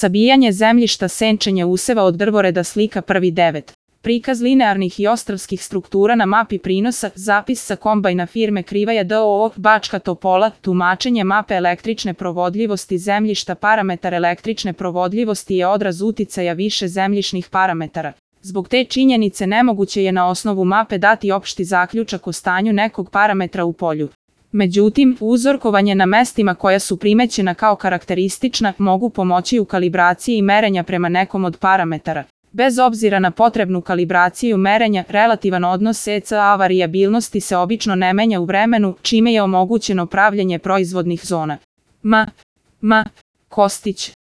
Sabijanje zemljišta, senčenje useva od drvoreda, slika 1.9. Prikaz linearnih i ostrvskih struktura na mapi prinosa, zapis sa kombajna firme Krivaja d.o.o. Bačka Topola, tumačenje mape električne provodljivosti zemljišta. Parametar električne provodljivosti je odraz uticaja više zemljišnih parametara. Zbog te činjenice nemoguće je na osnovu mape dati opšti zaključak o stanju nekog parametra u polju. Međutim, uzorkovanje na mestima koja su primećena kao karakteristična mogu pomoći u kalibraciji merenja prema nekom od parametara. Bez obzira na potrebnu kalibraciju merenja, relativan odnos ECA varijabilnosti se obično ne menja u vremenu, čime je omogućeno pravljenje proizvodnih zona. Kostić